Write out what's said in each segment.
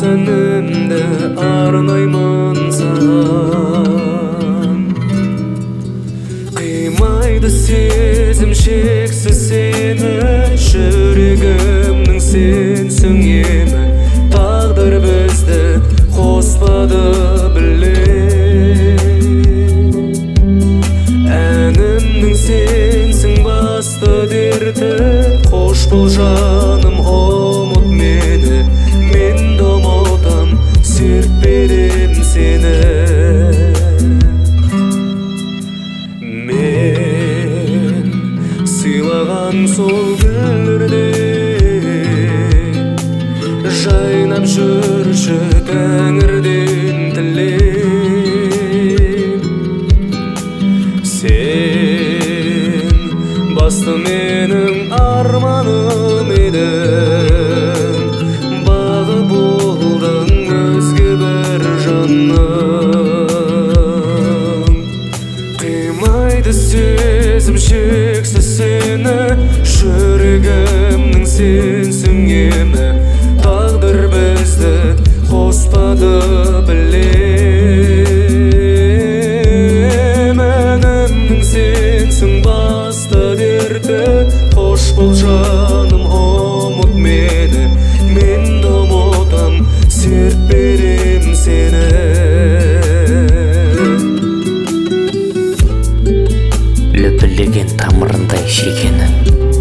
әнімді арнаймын саған. Қимайды сезім шексіз сені, жүрегімнің сенсің емі. Тағдыр бізді қоспады әнімнің сенсің басты дерті. Қош бол жаным, ұмыт мені, мен де ұмытам, серт берем сені. Мен сыйлаған сол гүлдерде жайнап жүрші тәңірден тілеп. Сен басты менің арманым едің, бағы болдың өзге бір жанның. Қимайды сезім шексіз сені, жүрегімнің сенсің емі. Тағдыр бізді қоспады әнімнің сенсің басты дерті. Қош бол жаным, ұмыт мені, мен де ұмытам, серт берем сені. Лүпілеген тамырындай шекенің,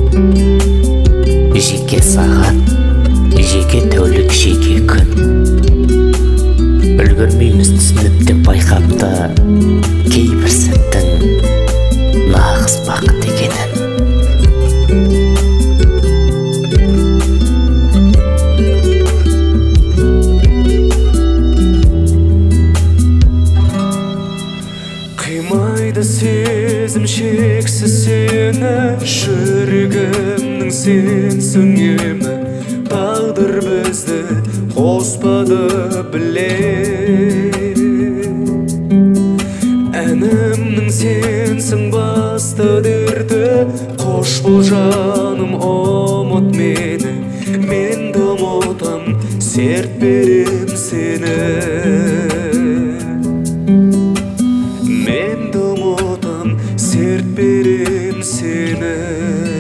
жеке сағат, жеке тәулік, жеке күн. Үлгірмейміз түсініп деп байқапты кейбір сәттің нағыз бақыт екенін. Қимайды сезім шексіз сені, жүрегімнің сенсің емі. Тағдыр бізді қоспады әнімнің сенсің басты дерті. Қош бол жаным, ұмыт мені, мен де ұмытам, серт берем сені. Мен де ұмытам, серт берем сені.